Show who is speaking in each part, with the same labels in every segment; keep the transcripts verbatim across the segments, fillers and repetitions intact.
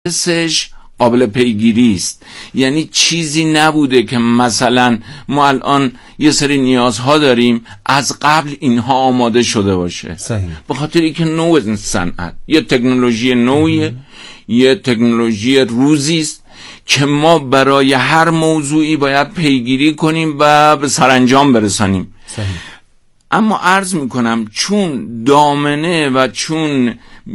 Speaker 1: سش قابل پیگیری است. یعنی چیزی نبوده که مثلا ما الان یه سری نیازها داریم از قبل اینها آماده شده باشه.
Speaker 2: صحیح.
Speaker 1: به خاطر اینکه نوع صنعت یه تکنولوژی نوعیه، یه تکنولوژی روزی است که ما برای هر موضوعی باید پیگیری کنیم و به سرانجام برسانیم.
Speaker 2: صحیح.
Speaker 1: اما عرض میکنم چون دامنه و چون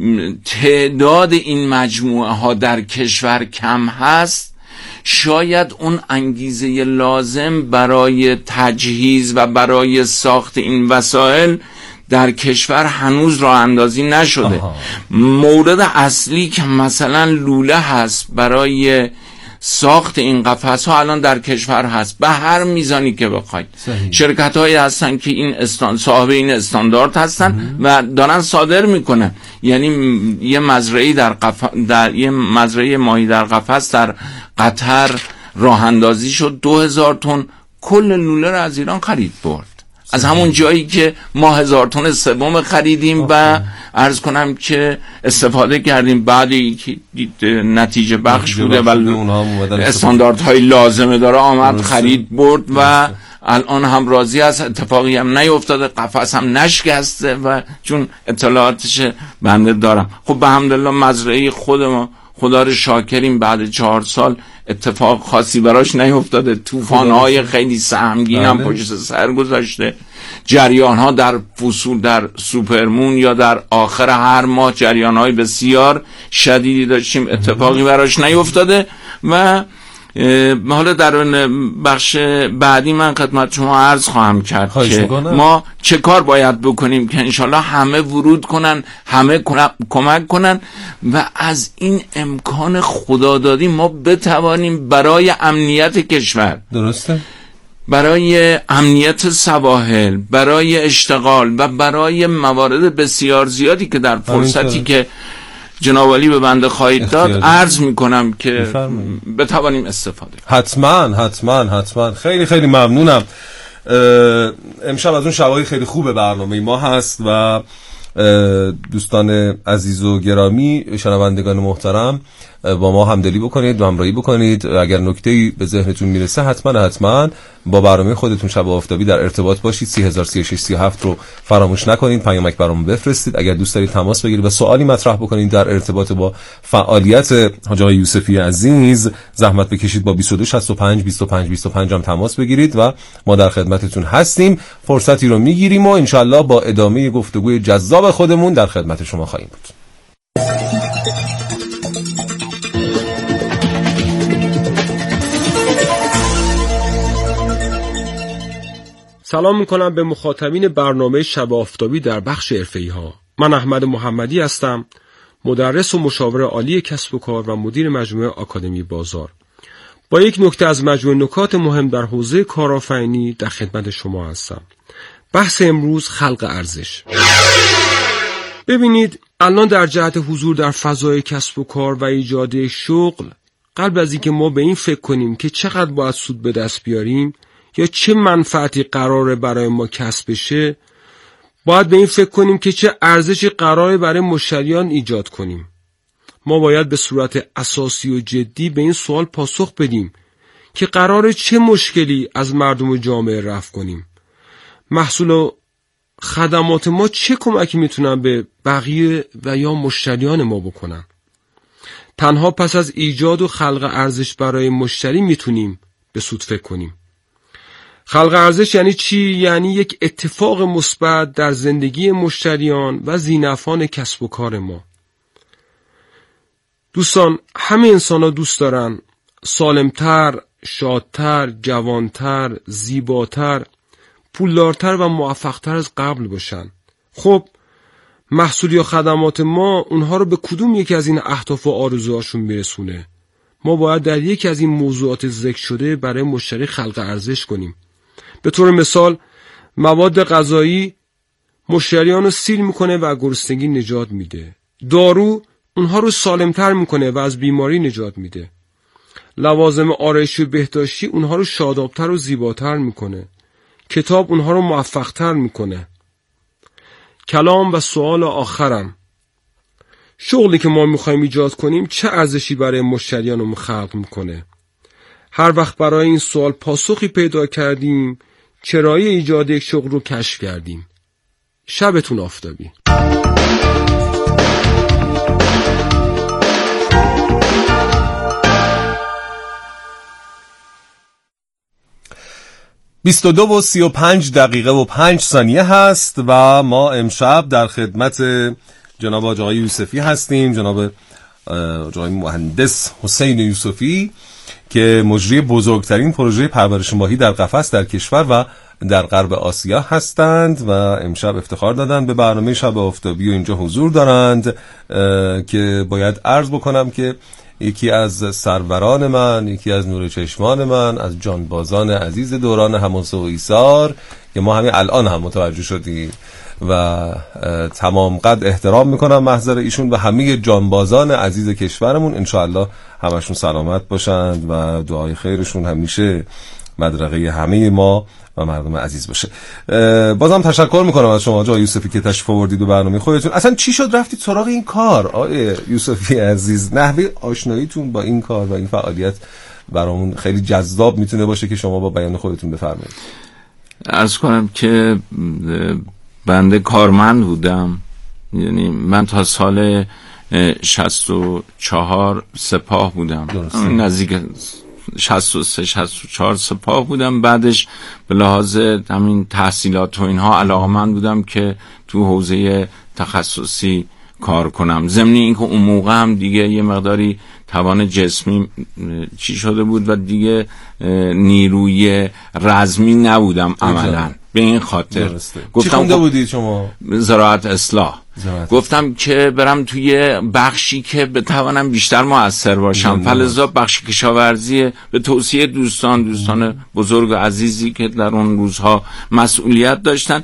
Speaker 1: تعداد این مجموعه ها در کشور کم هست، شاید اون انگیزه لازم برای تجهیز و برای ساخت این وسایل در کشور هنوز راه اندازی نشده. آها. مورد اصلی که مثلا لوله هست برای ساخت این قفس ها الان در کشور هست به هر میزانی که بخواید. شرکت هایی هستن که این استان صاحب این استاندارد هستن و دارن صادر میکنن. یعنی یه مزرعه در قف... در یه مزرعه ماهی در قفس در قطر راه اندازی شد، دو هزار تن کل لوله رو از ایران خرید برد. از همون جایی که ما هزار تن سوم خریدیم و عرض کنم که استفاده کردیم، بعد اینکه نتیجه بخش بوده و استانداردهای لازمه داره آمد خرید برد و الان هم راضی است. اتفاقی هم نیفتاده، قفس هم نشکسته و چون اطلاعاتش بنده دارم. خب به حمدالله مزرعه خود ما خدا رو شاکریم بعد چهار سال اتفاق خاصی براش نیفتاده. طوفان‌های خیلی سهمگین هم پشت سر گذاشته. جریان‌ها در فصول در سوپرمون یا در آخر هر ماه جریان‌های بسیار شدیدی داشتیم، اتفاقی براش نیفتاده. و حالا در بخش بعدی من خدمت شما عرض خواهم کرد که ما چه کار باید بکنیم که انشالله همه ورود کنن، همه کمک کنن و از این امکان خدادادی ما بتوانیم برای امنیت کشور،
Speaker 2: درسته،
Speaker 1: برای امنیت سواحل، برای اشتغال و برای موارد بسیار زیادی که در فرصتی که جناب علی به بنده خواهید داد عرض میکنم که بتوانیم استفاده.
Speaker 2: حتما حتما حتما خیلی خیلی ممنونم. امشب از اون شبای خیلی خوب برنامه ما هست و دوستان عزیز و گرامی، شنوندگان محترم، با ما همدلی بکنید و همراهی بکنید. اگر نکته‌ای به ذهنتون میرسه حتما حتما با برنامه خودتون شب آفتابی در ارتباط باشید. سی هزار سی و شش سی و هفت رو فراموش نکنید، پیامک برامون بفرستید. اگر دوست دارید تماس بگیرید و سوالی مطرح بکنید در ارتباط با فعالیت حاج آقای یوسفی عزیز، زحمت بکشید با بیست و دو شصت و پنج بیست و پنج بیست و پنج هم تماس بگیرید و ما در خدمتتون هستیم. فرصتی رو میگیریم و انشالله با ادامه گفتگوی جذاب خودمون در خدمت شما خواهیم بود.
Speaker 3: سلام میکنم به مخاطبین برنامه شب آفتابی در بخش حرفه‌ای ها. من احمد محمدی هستم، مدرس و مشاور عالی کسب و کار و مدیر مجموعه آکادمی بازار. با یک نکته از مجموعه نکات مهم در حوزه کارآفرینی در خدمت شما هستم. بحث امروز خلق ارزش. ببینید، الان در جهت حضور در فضای کسب و کار و ایجاد شغل، قبل از اینکه ما به این فکر کنیم که چقدر باید سود به دست بیاریم یا چه منفعتی قراره برای ما کسب بشه، باید به این فکر کنیم که چه ارزشی قراره برای مشتریان ایجاد کنیم. ما باید به صورت اساسی و جدی به این سوال پاسخ بدیم که قراره چه مشکلی از مردم و جامعه رفع کنیم. محصول و خدمات ما چه کمکی میتونن به بقیه و یا مشتریان ما بکنن. تنها پس از ایجاد و خلق ارزش برای مشتری میتونیم به سود فکر کنیم. خلق ارزش یعنی چی؟ یعنی یک اتفاق مثبت در زندگی مشتریان و ذی‌نفعان کسب و کار ما. دوستان، همه انسان ها دوست دارن سالمتر، شادتر، جوانتر، زیباتر، پولدارتر و موفقتر از قبل باشن. خب محصول یا خدمات ما اونها رو به کدوم یکی از این اهداف و آرزوهاشون میرسونه؟ ما باید در یکی از این موضوعات ذکر شده برای مشتری خلق ارزش کنیم. به طور مثال، مواد غذایی مشتریان رو سیر میکنه و گرسنگی نجات میده. دارو اونها رو سالمتر میکنه و از بیماری نجات میده. لوازم آرایشی و بهداشتی اونها رو شادابتر و زیباتر میکنه. کتاب اونها رو موفقتر میکنه. کلام و سوال آخرم، شغلی که ما میخوایم ایجاد کنیم چه ارزشی برای مشتریانمون خلق میکنه. هر وقت برای این سوال پاسخی پیدا کردیم، چرایی ایجاد یک شغل رو کشف کردیم. شبتون آفتابی.
Speaker 2: بیست و دو و سی و پنج دقیقه و پنج ثانیه هست و ما امشب در خدمت جناب آقای یوسفی هستیم، جناب آقای مهندس حسین یوسفی که مجری بزرگترین پروژه پرورش ماهی در قفس در کشور و در غرب آسیا هستند و امشب افتخار دادند به برنامه شب آفتابی و اینجا حضور دارند که باید عرض بکنم که یکی از سروران من، یکی از نور چشمان من، از جانبازان عزیز دوران حماسه و ایثار که ما همین الان هم متوجه شدیم و تمام قد احترام میکنم محضر ایشون و همه جانبازان عزیز کشورمون، انشاءالله همشون سلامت باشند و دعای خیرشون همیشه مدرقه همه ما و مردم عزیز باشه. بازم تشکر میکنم از شما آقای یوسفی که تشریف آوردید به برنامه خودتون. اصلا چی شد رفتید سراغ این کار آقای یوسفی عزیز؟ نحوه آشناییتون با این کار و این فعالیت برامون خیلی جذاب میتونه باشه که شما با بیان خودتون بفرمایید.
Speaker 1: عرض کنم که بنده کارمند بودم، یعنی من تا سال شصت و چهار سپاه بودم، نزدیک شصت و سه شصت و چهار سپاه بودم. بعدش به لحاظ همین تحصیلات و اینها علاقه‌مند بودم که تو حوزه تخصصی کار کنم. ضمن اینکه اون موقع هم دیگه یه مقداری توان جسمی چی شده بود و دیگه نیروی رزمی نبودم عملا. به این خاطر
Speaker 2: گفتم چی خونده بودید شما؟
Speaker 1: زراعت اصلاح. زراعت. گفتم که برم توی بخشی که بتوانم بیشتر مؤثر باشم، فلذا بخش کشاورزی به توصیه دوستان دوستان بزرگ و عزیزی که در اون روزها مسئولیت داشتن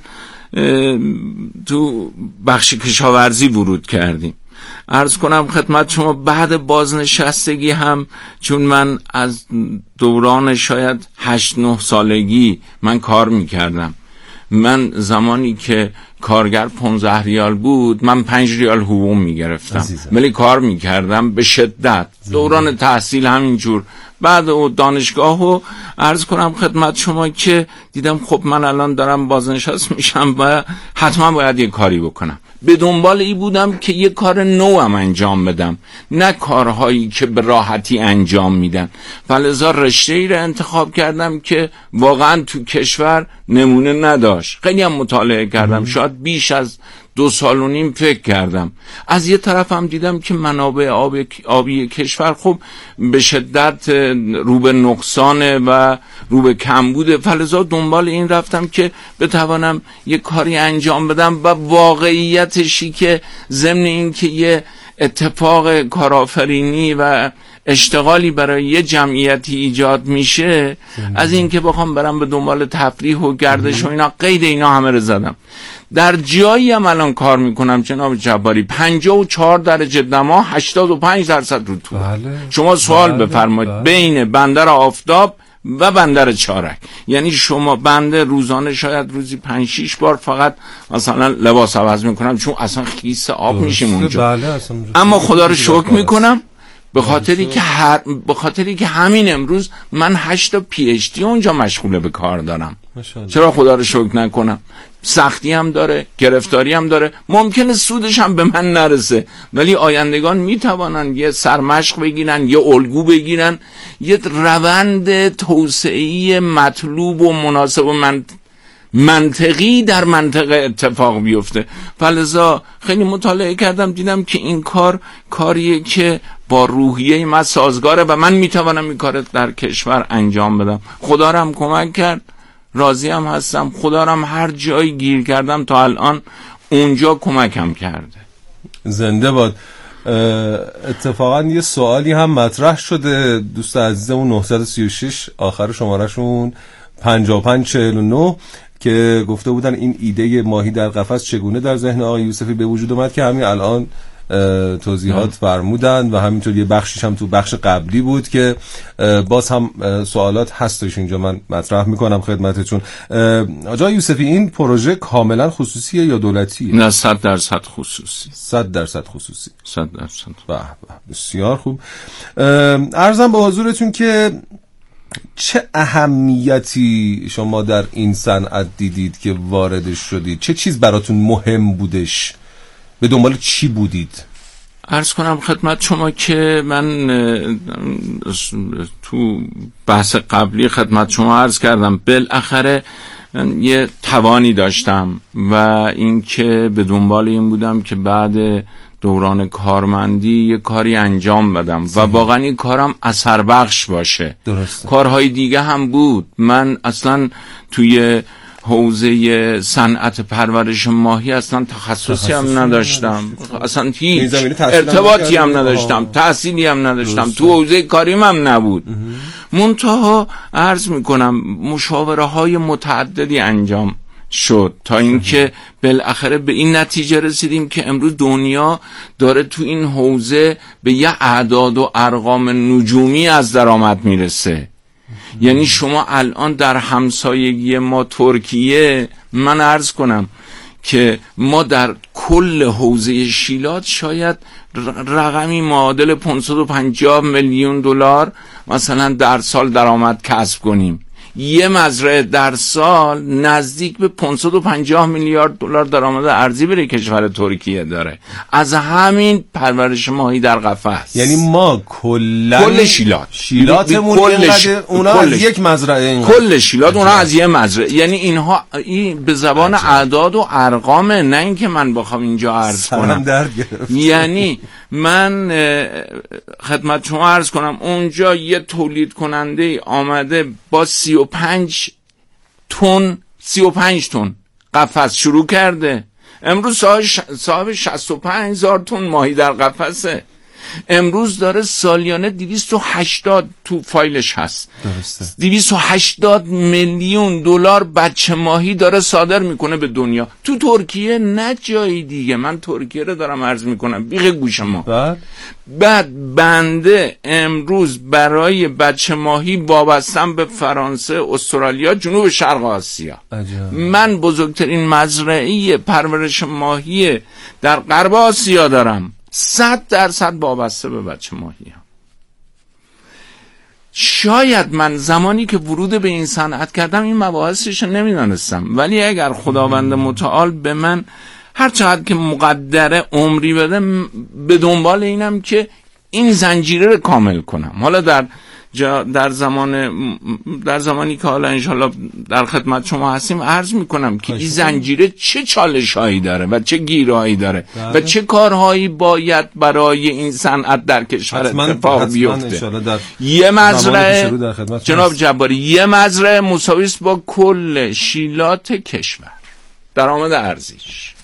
Speaker 1: تو بخش کشاورزی ورود کردیم. عرض کنم خدمت شما بعد بازنشستگی هم، چون من از دوران شاید هشت نه سالگی من کار میکردم، من زمانی که کارگر پانزده ریال بود من پنج ریال حقوق میگرفتم ولی کار میکردم به شدت. دوران تحصیل همینجور. بعد او دانشگاه و عرض کنم خدمت شما که دیدم خب من الان دارم بازنشست میشم و حتما باید یه کاری بکنم. به دنبال ای بودم که یه کار نوام انجام بدم، نه کارهایی که به راحتی انجام میدن. فلذا رشته ای رو انتخاب کردم که واقعا تو کشور نمونه نداشت. خیلی هم مطالعه کردم، شاید بیش از دو سال و نیم فکر کردم. از یه طرف هم دیدم که منابع آب آبی کشور خب به شدت رو به نقصانه و رو به کمبوده. فلذا دنبال این رفتم که بتوانم یه کاری انجام بدم و واقعیتشی که ضمن این که یه اتفاق کارآفرینی و اشتغالی برای یه جمعیتی ایجاد میشه، از این که بخوام برم به دنبال تفریح و گردش و اینا، قید اینا همه رو زدم. در جایی هم الان کار میکنم جناب جباری، پنجاه و چهار درجه دما، هشتاد و پنج درصد رطوبت. بله. شما سوال بله. بفرمایید بله. بین بندر آفتاب و بندر چارک، یعنی شما بنده روزانه شاید روزی پنج شیش بار فقط مثلا لباس عوض میکنم چون اصلا خیس آب میشیم اونجا. بله. اما خدا رو شکر میکنم به خاطری که هر به خاطری که همین امروز من هشت تا پی اچ دی اونجا مشغول به کار دارم. چرا خدا رو شکر نکنم؟ سختی هم داره، گرفتاری هم داره، ممکنه سودش هم به من نرسه، ولی آیندگان میتوانن یه سرمشق بگیرن، یه الگو بگیرن، یه روند توسعه‌ای مطلوب و مناسب و من منطقی در منطقه اتفاق بیفته. فلذا خیلی مطالعه کردم، دیدم که این کار کاریه که با روحیه من سازگاره و من میتوانم این کار در کشور انجام بدم. خدا رو هم کمک کرد، راضی هم هستم. خدا رو هم هر جایی گیر کردم تا الان اونجا کمکم کرده.
Speaker 2: زنده باد. اتفاقا یه سوالی هم مطرح شده، دوست عزیزمون نهصد و سی و شش آخر شمارهشون پنجاه و پنج چهل و نه که گفته بودن این ایده ماهی در قفس چگونه در ذهن آقای یوسفی به وجود اومد که همین الان توضیحات فرمودن و همینطور یه بخشیش هم تو بخش قبلی بود که باز هم سوالات هستش اینجا من مطرح میکنم خدمتتون. آقای یوسفی این پروژه کاملا خصوصیه یا دولتیه؟
Speaker 1: نه صد درصد خصوصی.
Speaker 2: صد درصد خصوصی.
Speaker 1: صد درصد.
Speaker 2: به به بسیار خوب. عرضم به حضورتون که چه اهمیتی شما در این صنعت دیدید که واردش شدید؟ چه چیز براتون مهم بودش؟ به دنبال چی بودید؟
Speaker 1: عرض کنم خدمت شما که من تو بحث قبلی خدمت شما عرض کردم بالاخره یه توانی داشتم و اینکه به دنبال این بودم که بعد دوران کارمندی یه کاری انجام بدم و واقعا این کارم اثر بخش باشه.
Speaker 2: درسته.
Speaker 1: کارهای دیگه هم بود. من اصلا توی حوزه صنعت پرورش ماهی اصلا تخصصی هم نداشتم، اصلا هیچ ارتباطی هم نداشتم، تحصیلی هم نداشتم، تو حوزه کاریم هم نبود. منتها عرض میکنم مشاوره های متعددی انجام شد تا اینکه بالاخره به این نتیجه رسیدیم که امروز دنیا داره تو این حوزه به یه اعداد و ارقام نجومی از درآمد میرسه. یعنی شما الان در همسایگی ما ترکیه، من عرض کنم که ما در کل حوزه شیلات شاید رقمی معادل پانصد و پنجاه میلیون دلار مثلا در سال درآمد کسب کنیم. یه مزرعه در سال نزدیک به پانصد و پنجاه میلیارد دلار درآمد ارزی برای کشور ترکیه داره از همین پرورش ماهی در قفس.
Speaker 2: یعنی ما کلا
Speaker 1: کل شیلات
Speaker 2: شیلاتمون اینقدر، اونا از یک مزرعه اینقدر.
Speaker 1: کل شیلات اونا از یه مزرعه. یعنی اینها این به زبان اعداد و ارقامه، نه اینکه من بخوام اینجا عرض کنم. یعنی من خدمت شما عرض کنم اونجا یه تولید کننده آمده با سی و پنج تن سی و پنج تن قفس شروع کرده، امروز صاحب شصت و پنج هزار تن ماهی در قفسه. امروز داره سالیانه دویست و هشتاد تو فایلش هست
Speaker 2: درسته
Speaker 1: دویست و هشتاد میلیون دلار بچه ماهی داره صادر میکنه به دنیا، تو ترکیه نه جایی دیگه. من ترکیه رو دارم عرض میکنم بیخ گوش ما.
Speaker 2: بعد
Speaker 1: بعد بنده امروز برای بچه ماهی وابستم به فرانسه، استرالیا، جنوب شرق آسیا.
Speaker 2: عجب.
Speaker 1: من بزرگترین مزرعه پرورش ماهی در غرب آسیا دارم، صد درصد وابسته به بچه ماهی هم. شاید من زمانی که ورود به این صنعت کردم این مباحثش نمیدانستم، ولی اگر خداوند متعال به من هر چقدر که مقدره عمری بده به دنبال اینم که این زنجیره رو کامل کنم. حالا در جا در زمان در زمانی که حالا انشالله در خدمت شما هستیم عرض میکنم که این زنجیره چه چالش هایی داره و چه گیرهایی داره و چه کارهایی باید برای این صنعت در کشور اتفاق بیفته. یه مزرعه جناب جباری، یه مزرعه مساوی است با کل شیلات کشور درآمد ارزیش.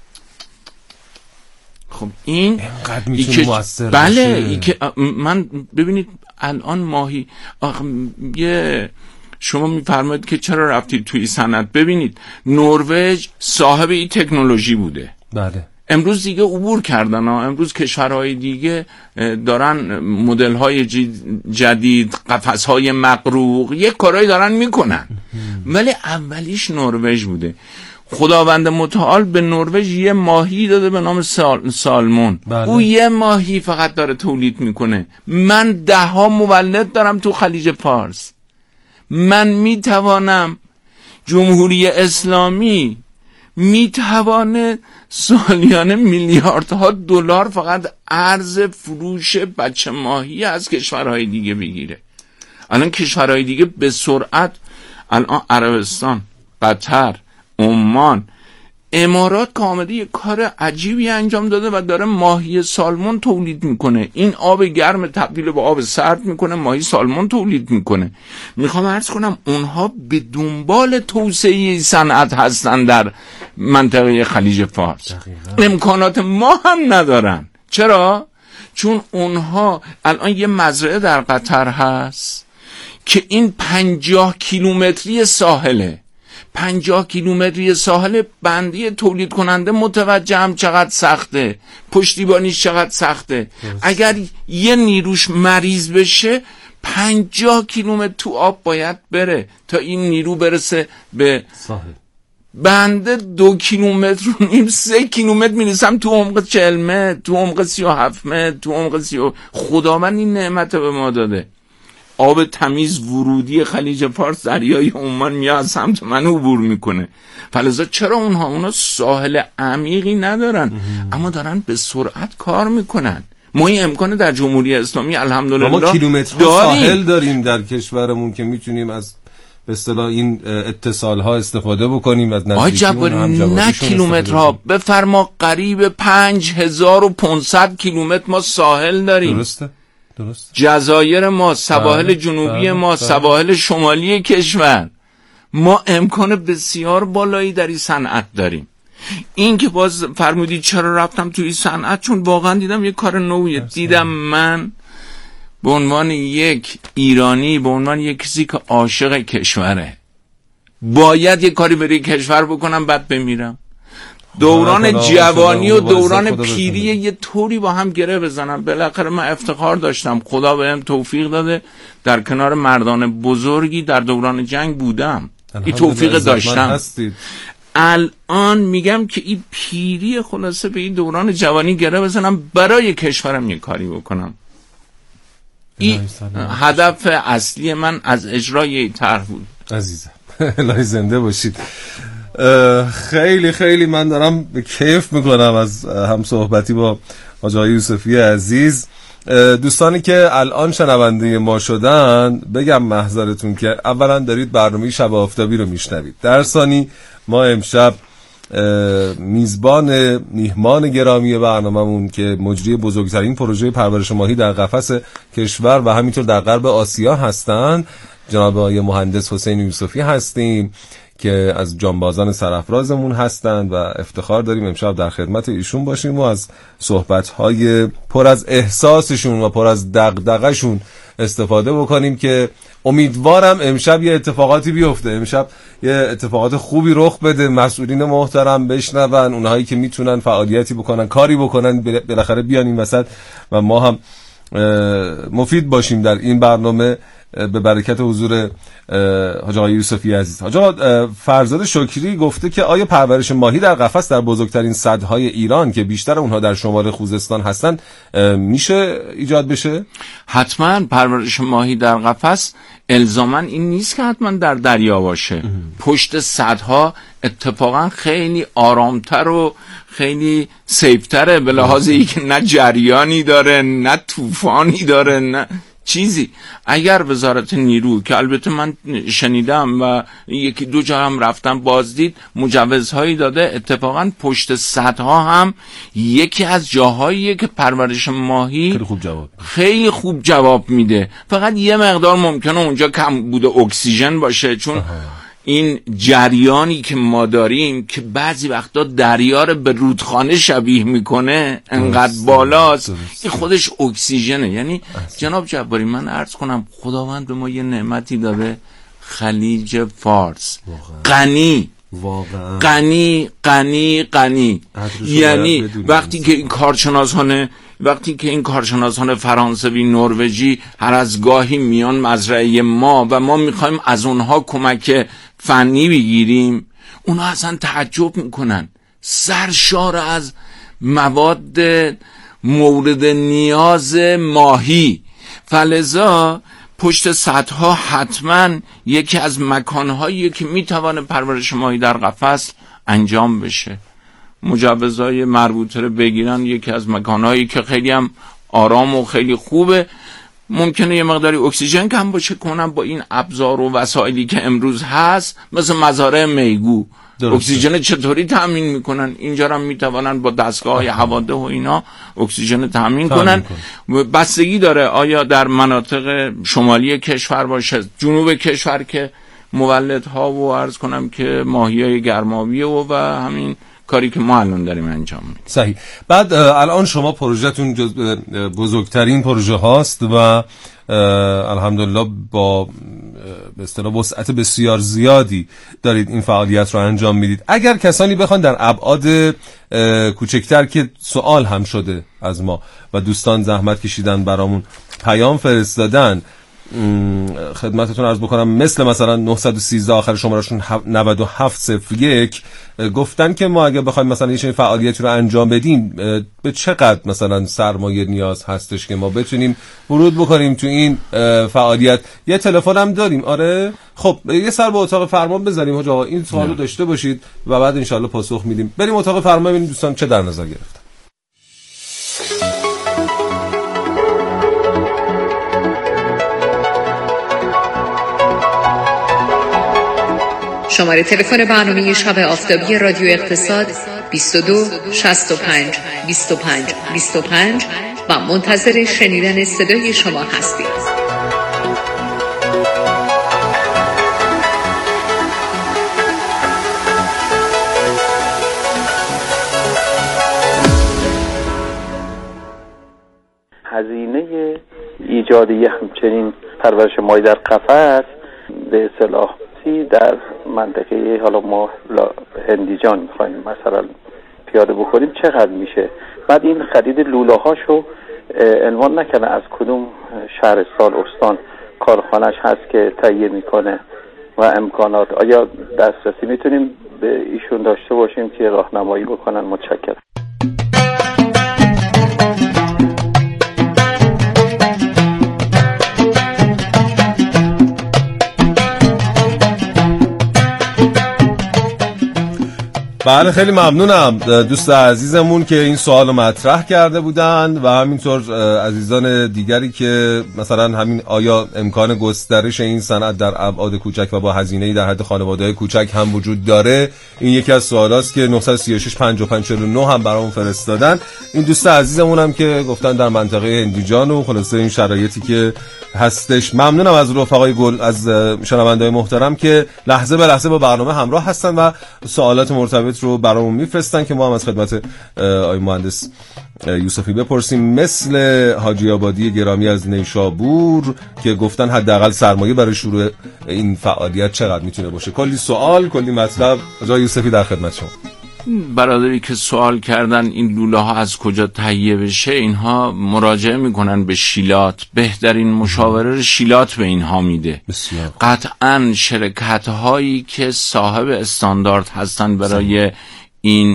Speaker 1: خب این
Speaker 2: اینقدر میتونه موثر باشه.
Speaker 1: بله ای که من ببینید الان ماهی یه شما میفرمایید که چرا رفتید توی صنعت. ببینید نروژ صاحب این تکنولوژی بوده،
Speaker 2: بله
Speaker 1: امروز دیگه عبور کردن ها. امروز کشورهای دیگه دارن مدل‌های جدید، قفس‌های مقروق، یک کارایی دارن میکنن، ولی اولیش نروژ بوده. خداوند متعال به نروژ یه ماهی داده به نام سال، سالمون. بله. او یه ماهی فقط داره تولید میکنه. من ده ها مولد دارم تو خلیج فارس. من میتوانم، جمهوری اسلامی میتوانه سالیانه میلیاردها دلار فقط ارز فروش بچه ماهی از کشورهای دیگه بگیره. الان کشورهای دیگه به سرعت، الان عربستان، قطر، عمان، امارات که آمده یه کار عجیبی انجام داده و داره ماهی سالمون تولید میکنه. این آب گرم تبدیل به آب سرد میکنه، ماهی سالمون تولید میکنه. میخوام عرض کنم اونها به دنبال توسعه صنعت هستن در منطقه خلیج فارس. دقیقا. امکانات ما هم ندارن. چرا؟ چون اونها الان یه مزرعه در قطر هست که این پنجاه کیلومتری ساحله، پنجاه کیلومتری ساحل بندی تولید کننده متوجهم چقدر سخته، پشتیبانیش چقدر سخته. اگر یه نیروش مریض بشه پنجاه کیلومتر تو آب باید بره تا این نیرو برسه به ساحل. بنده دو کیلومتر و نیم سه کیلومتر میرسم تو عمق چهل متر، تو عمق سی و هفت متر، تو عمق سی و... خداوند این نعمت به ما داده. آب تمیز ورودی خلیج فارس دریای عمان میاد سمت من عبور میکنه. فلذا چرا اونها اونا ساحل عمیقی ندارن اما دارن به سرعت کار میکنن؟ ما این امکانه در جمهوری اسلامی الحمدلله
Speaker 2: ما کیلومترها ساحل داریم در کشورمون که میتونیم از به اصطلاح این اتصال ها استفاده بکنیم، از نزدیکی اون هم
Speaker 1: نه کیلومترها، بفرما قریب پنج هزار و پانصد کیلومتر ما ساحل داریم.
Speaker 2: درسته درست.
Speaker 1: جزایر ما، سواحل جنوبی ما، سواحل شمالی کشور، ما امکان بسیار بالایی در این صنعت داریم. این که باز فرمودید چرا رفتم توی این صنعت، چون واقعا دیدم یه کار نویه. دیدم من به عنوان یک ایرانی، به عنوان یک کسی که عاشق کشوره، باید یک کاری برای کشور بکنم بعد بمیرم. دوران جوانی و دوران پیری یه طوری با هم گره بزنم. بالاخره من افتخار داشتم، خدا بهم توفیق داده در کنار مردان بزرگی در دوران جنگ بودم، این توفیق داشتم. الان میگم که این پیری خلاصه به این دوران جوانی گره بزنم برای کشورم یه کاری بکنم. این هدف اصلی من از اجرای این طرح بود.
Speaker 2: عزیزم الهی زنده باشید. خیلی خیلی من دارم کیف میکنم از هم صحبتی با حاج آقای یوسفی عزیز. دوستانی که الان شنونده ما شدن بگم محضرتون که اولا دارید برنامه شب آفتابی رو میشنوید، در ثانی ما امشب میزبان میهمان گرامی برنامه‌مون که مجری بزرگترین پروژه پرورش ماهی در قفس کشور و همینطور در غرب آسیا هستند جناب آقای مهندس حسین یوسفی هستیم که از جانبازان سرافرازمون هستند و افتخار داریم امشب در خدمت ایشون باشیم و از صحبت‌های پر از احساسشون و پر از دغدغه‌شون استفاده بکنیم که امیدوارم امشب یه اتفاقاتی بیفته، امشب یه اتفاقات خوبی رخ بده، مسئولین محترم بشنون، اونهایی که میتونن فعالیتی بکنن، کاری بکنن، بالاخره بیان این وسط و ما هم مفید باشیم در این برنامه به برکت حضور حاج آقای یوسفی عزیز. حاج آقا فرزاد شکری گفته که آیا پرورش ماهی در قفس در بزرگترین سدهای ایران که بیشتر اونها در شمال خوزستان هستن میشه ایجاد بشه؟
Speaker 1: حتما پرورش ماهی در قفس الزاما این نیست که حتما در دریا باشه. پشت سدها اتفاقا خیلی آرامتر و خیلی سیفتره به لحاظ اینکه نه جریانی داره، نه طوفانی داره، نه چیزی. اگر وزارت نیرو که البته من شنیدم و یکی دو جا هم رفتم بازدید مجوزهایی داده، اتفاقا پشت سدها هم یکی از جاهاییه که پرورش ماهی
Speaker 2: خیلی خوب جواب
Speaker 1: خیلی خوب جواب میده. فقط یه مقدار ممکنه اونجا کم بوده اکسیژن باشه، چون آها. این جریانی که ما داریم که بعضی وقتا دریا رو به رودخانه شبیه میکنه انقدر بالاست، این خودش اکسیژنه. یعنی جناب جباری من عرض کنم خداوند به ما یه نعمتی داده، خلیج فارس غنی
Speaker 2: واقعا
Speaker 1: غنی غنی غنی. یعنی وقتی که این کارشناسان وقتی که این کارشناسان فرانسوی نروژی هر از گاهی میان مزرعه ما و ما میخوایم از اونها کمک فنی بگیریم، اونها اصلا تعجب میکنن، سرشار از مواد مورد نیاز ماهی. فلذا پشت سدها حتما یکی از مکانهایی که میتوانه پرورش ماهی در قفس انجام بشه. مجوزهای مربوطه رو بگیرن، یکی از مکانهایی که خیلی هم آرام و خیلی خوبه. ممکنه یه مقداری اکسیژن کم باشه کنم با این ابزار و وسایلی که امروز هست، مثل مزارع میگو درسته. اکسیژن چطوری تامین میکنن؟ اینجا هم میتوانن با دستگاه هواده و اینا اکسیژن تامین کنن. بستگی داره آیا در مناطق شمالی کشور باشه، جنوب کشور که مولدها و عرض کنم که ماهیای گرماویه و, و همین کاری که ما الان داریم انجام میدیم.
Speaker 2: صحیح. بعد الان شما پروژه‌تون بزرگترین پروژه هاست و الحمدلله با به اصطلاح وسعت بسیار زیادی دارید این فعالیت رو انجام میدید. اگر کسانی بخوان در ابعاد کوچکتر که سوال هم شده از ما و دوستان زحمت کشیدن برامون پیام فرستادن خدمتتون عرض بکنم، مثل مثلا نه یک سه آخر شمارهشون نه هفت صفر یک گفتن که ما اگه بخوایم مثلا یه فعالیتی رو انجام بدیم به چقدر مثلا سرمایه نیاز هستش که ما بتونیم ورود بکنیم تو این فعالیت. یه تلفن هم داریم. آره خب یه سر به اتاق فرمان بزنیم حاج آقا، این سوالو داشته باشید و بعد انشالله پاسخ میدیم. بریم اتاق فرمان ببینیم دوستان چه در نظر گرفتن.
Speaker 4: شماره تلفن برنامه شب آفتابی رادیو اقتصاد بیست و دو شصت و پنج بیست و پنج بیست و پنج و منتظر شنیدن صدای شما هستید.
Speaker 5: هزینه ایجاد یه همچنین پرورش ماهی در قفس به اصطلاح در منطقه حالا ما هندیجان میخوایم مثلا پیاده بکنیم چقدر میشه؟ بعد این خرید لوله هاشو عنوان نکنه از کدوم شهرستان استان کارخانش هست که تهیه میکنه و امکانات، آیا دسترسی میتونیم به ایشون داشته باشیم که راهنمایی بکنن؟ متشکرم.
Speaker 2: بله خیلی ممنونم دوست عزیزمون که این سوال مطرح کرده بودن و همینطور عزیزان دیگری که مثلا همین آیا امکان گسترش این صنعت در ابعاد کوچک و با هزینه‌ای در حد خانواده‌های کوچک هم وجود داره. این یکی از سوالاست که نه سه شش پنج پنج چهار نه هم برامون فرستادن. این دوست عزیزمون هم که گفتن در منطقه هندیجان و خلاصه این شرایطی که هستش. ممنونم از رفقای گل، از شنونده‌های محترم که لحظه به لحظه با برنامه همراه هستن و سوالات مرتبط رو برامون میفرستن که ما هم از خدمت آقای مهندس یوسفی بپرسیم. مثل حاجی آبادی گرامی از نیشابور که گفتن حداقل سرمایه برای شروع این فعالیت چقدر میتونه باشه. کلی سوال، کلی مطلب. آقای یوسفی در خدمت شما.
Speaker 1: برادری که سوال کردن این لوله ها از کجا تهیه بشه، اینها مراجعه میکنن به شیلات. بهترین مشاوره شیلات به اینها میده.
Speaker 2: بسیار.
Speaker 1: قطعا شرکت هایی که صاحب استاندارد هستن برای این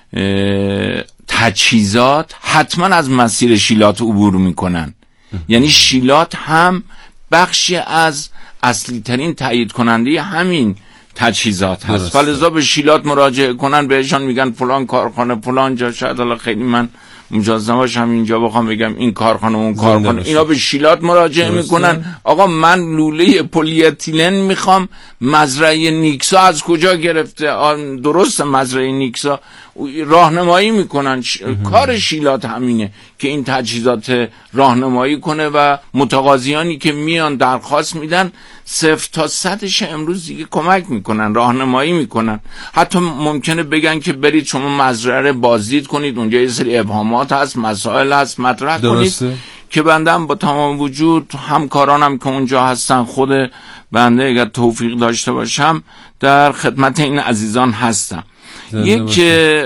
Speaker 1: تجهیزات حتما از مسیر شیلات عبور میکنن. یعنی شیلات هم بخشی از اصلی ترین تایید کننده همین تجهیزات هست. فلذا به شیلات مراجعه کنن، بهشان میگن فلان کارخانه فلان جا. شاید حالا خیلی من مجاز نباشم اینجا بخوام بگم این کارخانه اون کارخانه، اینا به شیلات مراجعه درسته. میکنن آقا من لوله پلی اتیلن میخوام، مزرعه نیکسا از کجا گرفته؟ درسته مزرعه نیکسا، راهنمایی میکنن. ش... کار شیلات همینه که این تجهیزات راهنمایی کنه و متقاضیانی که میان درخواست میدن صفر تا صدش امروز دیگه کمک میکنن، راهنمایی میکنن. حتی ممکنه بگن که برید شما مزرعه بازدید کنید، اونجا یه سری ابهامات هست، مسائل هست، مطرح کنید که بنده هم با تمام وجود همکارانم که اونجا هستن، خود بنده اگر توفیق داشته باشم در خدمت این عزیزان هستم. یک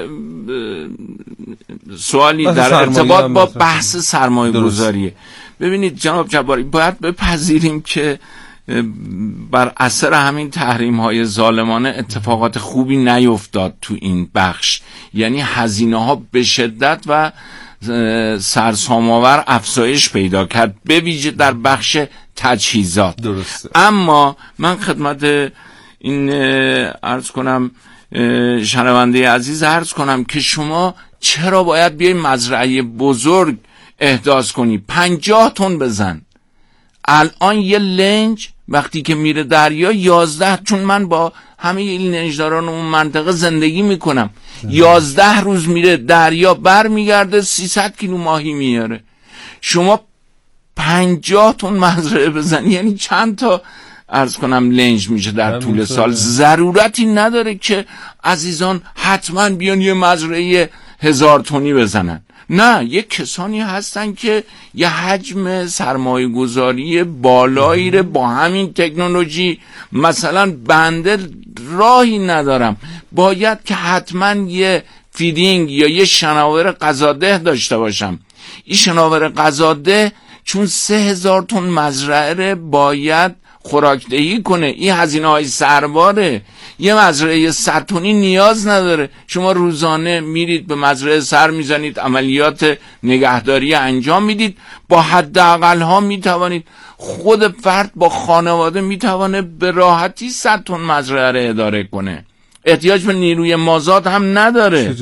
Speaker 1: سوالی در ارتباط با بحث سرمایه گذاریه. ببینید جناب جباری، باید بپذیریم که بر اثر همین تحریم های ظالمانه اتفاقات خوبی نیفتاد تو این بخش. یعنی هزینه ها به شدت و سرسام‌آور افزایش پیدا کرد، به ویژه در بخش تجهیزات.
Speaker 2: درسته.
Speaker 1: اما من خدمت این عرض کنم شنونده عزیز عرض کنم که شما چرا باید بیای مزرعه بزرگ احداث کنی؟ پنجاه تن بزن. الان یه لنج وقتی که میره دریا یازده، چون من با همه این لنجداران اون منطقه زندگی میکنم، یازده روز میره دریا بر میگرده سیصد کیلو ماهی میاره. شما پنجاه تن مزرعه بزنی یعنی چند تا عرض کنم لنج میشه در طول سال. ضرورتی نداره که عزیزان حتما بیان یه مزرعه هزار تنی بزنن. نه، یک کسانی هستن که یه حجم سرمایه گذاری بالایی رو با همین تکنولوژی، مثلا بنده راهی ندارم، باید که حتما یه فیدینگ یا یه شناور غذاده داشته باشم. این شناور غذاده چون سه هزار تن مزرعه باید خوراکدهی کنه، این هزینه های سرباره. یه مزرعه صد تنی نیاز نداره. شما روزانه میرید به مزرعه سر میزنید، عملیات نگهداری انجام میدید، با حداقل ها میتوانید، خود فرد با خانواده میتوانه به راحتی صد تن مزرعه رو اداره کنه، احتیاج به نیروی مازاد هم نداره،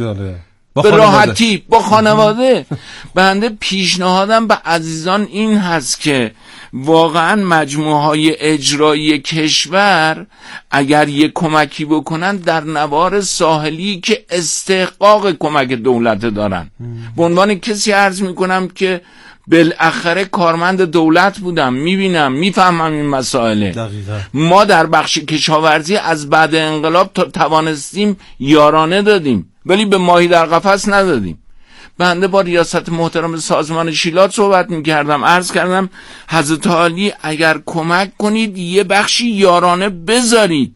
Speaker 1: به راحتی با خانواده. بنده پیشنهادم به عزیزان این هست که واقعا مجموعه های اجرایی کشور اگر یک کمکی بکنن در نوار ساحلی که استحقاق کمک دولت دارن. به عنوان کسی عرض میکنم که بالاخره کارمند دولت بودم، میبینم میفهمم این مسائله. دقیقا. ما در بخش کشاورزی از بعد انقلاب تا توانستیم یارانه دادیم ولی به ماهی در قفس ندادیم. بنده با ریاست محترم سازمان شیلات صحبت میکردم، عرض کردم حضرت عالی اگر کمک کنید یه بخشی یارانه بذارید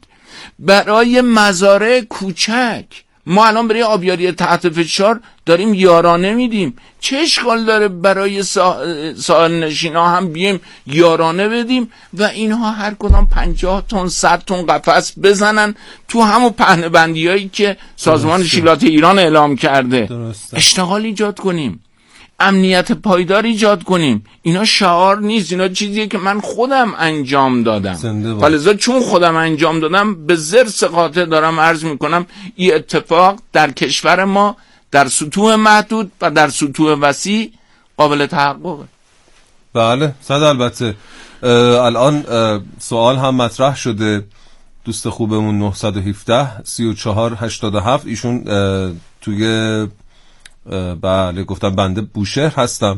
Speaker 1: برای مزارع کوچک. ما الان برای آبیاری تحت فشار داریم یارانه میدیم، چه اشکال داره برای ساحل نشینا هم بیم یارانه بدیم و اینها هر کدام پنجاه تن صد تن قفس بزنن تو همون پهنه بندی هایی که سازمان درسته. شیلات ایران اعلام کرده. درسته. اشتغال ایجاد کنیم، امنیت پایدار ایجاد کنیم. اینا شعار نیست، اینا چیزیه که من خودم انجام دادم. فلذا چون خودم انجام دادم به ضرس قاطع دارم عرض میکنم این اتفاق در کشور ما در سطوح محدود و در سطوح وسیع قابل تحققه.
Speaker 2: بله صد البته. الان سوال هم مطرح شده، دوست خوبمون نه یک هفت سی و چهار هشتاد و هفت ایشون توی بله گفتم بنده بوشهر هستم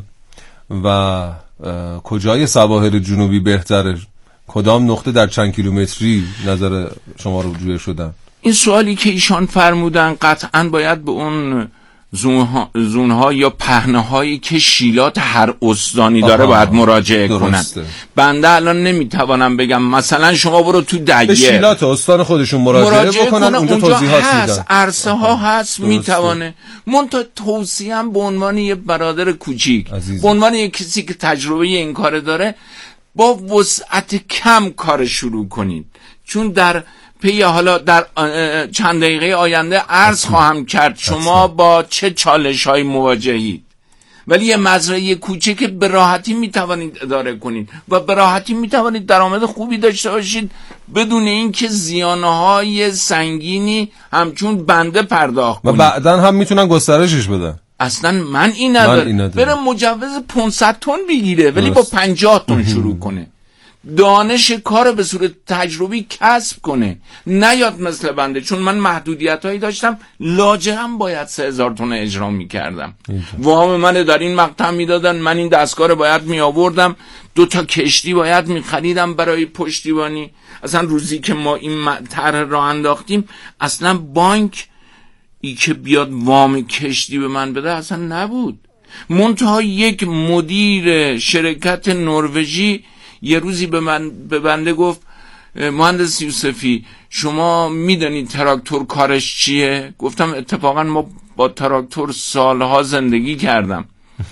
Speaker 2: و کجای سواحل جنوبی بهتره، کدام نقطه در چند کیلومتری نظر شما رو جویه شدن؟
Speaker 1: این سوالی که ایشان فرمودن قطعاً باید به اون زونها, زونها یا پهنه هایی که شیلات هر استانی داره آها. باید مراجعه کنن. بنده الان نمیتوانم بگم مثلا شما برو تو دگه به
Speaker 2: شیلات استان خودشون مراجعه, مراجعه بکنن، اونجا, اونجا توضیحات میدن،
Speaker 1: عرصه ها هست میتوانه. منتها توصیهم به عنوان یه برادر کوچیک، به عنوان یه کسی که تجربه این کار داره، با وسعت کم کار شروع کنید، چون در پی حالا در چند دقیقه آینده عرض خواهم کرد شما با چه چالش های مواجهید، ولی یه مزرعه کوچک به راحتی میتوانید اداره کنید و به راحتی میتوانید درآمد خوبی داشته باشید بدون اینکه زیانهای سنگینی همچون بنده پرداخت کنید.
Speaker 2: و بعدن هم میتونن گسترشش بدن.
Speaker 1: اصلا من این ندارم، بره مجوز پانصد تن بگیره ولی با پنجاه تن شروع کنه، دانش کار به صورت تجربی کسب کنه، نیاد مثل بنده. چون من محدودیت هایی داشتم، لاجرم باید سه هزار تن اجرا می کردم، وام من در این مقطع می دادن، من این دستگاه رو باید می آوردم، دو تا کشتی باید می خریدم برای پشتیبانی. اصلا روزی که ما این طرح را انداختیم اصلا بانک ای که بیاد وام کشتی به من بده اصلا نبود. منتها یک مدیر شرکت نروژی یه روزی به من به بنده گفت مهندس یوسفی شما میدونید تراکتور کارش چیه؟ گفتم اتفاقا ما با تراکتور سالها زندگی کردم.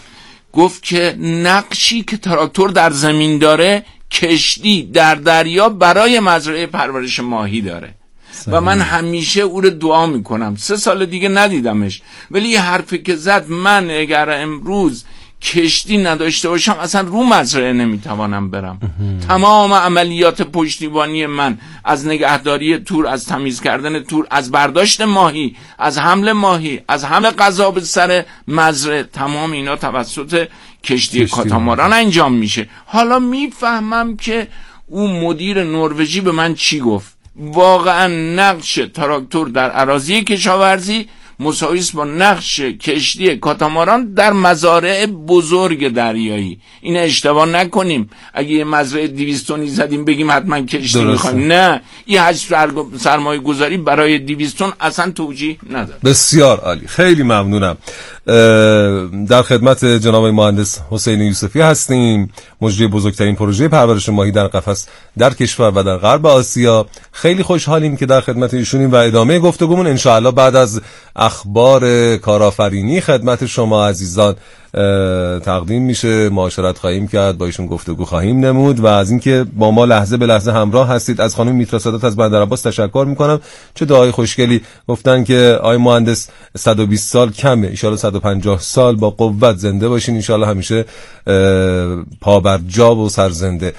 Speaker 1: گفت که نقشی که تراکتور در زمین داره کشتی در دریا برای مزرعه پرورش ماهی داره و من همیشه او رو دعا میکنم. سه سال دیگه ندیدمش ولی یه حرفی که زد، من اگر امروز کشتی نداشته باشم اصلا رو مزرعه نمیتوانم برم. تمام عملیات پشتیبانی من از نگهداری تور، از تمیز کردن تور، از برداشت ماهی، از حمل ماهی، از حمل غذا به سر مزرعه، تمام اینا توسط کشتی کاتاماران انجام میشه. حالا میفهمم که اون مدیر نروژی به من چی گفت. واقعا نقش تراکتور در اراضی کشاورزی مساوی است با نقش کشتی کاتاماران در مزارع بزرگ دریایی. این اشتباه نکنیم، اگه یه مزرعه دویست تنی زدیم بگیم حتما کشتی میخوایم، نه، این حجم سرمایه گذاری برای دویست تن اصلا توجیه نداره.
Speaker 2: بسیار عالی، خیلی ممنونم. در خدمت جناب مهندس حسین یوسفی هستیم، مجری بزرگترین پروژه پرورش ماهی در قفس در کشور و در غرب آسیا. خیلی خوشحالیم که در خدمت ایشونیم و ادامه گفتگومون انشاءالله بعد از اخبار کارآفرینی خدمت شما عزیزان تقدیم میشه. معاشرت خواهیم کرد، با ایشون گفتگو خواهیم نمود و از اینکه با ما لحظه به لحظه همراه هستید. از خانم میترا سادات از بندر عباس تشکر میکنم. چه دعای خوشگلی گفتن که آقای مهندس صد و بیست سال کمه، ان شاءالله صد و پنجاه سال با قوت زنده باشین، ان شاءالله همیشه پا بر جا و سرزنده.